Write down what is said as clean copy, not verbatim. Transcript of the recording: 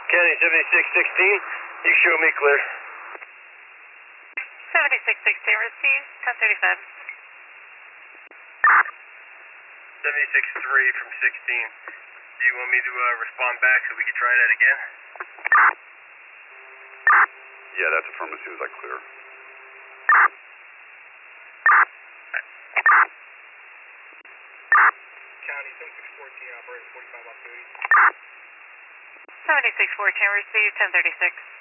County 7616, you show me clear. 7616 received, 1035. 76-3 from 16. Do you want me to respond back so we can try that again? Yeah, that's affirmed as soon as I clear. County 7614, operator 45 off duty. 7614 received, 1036.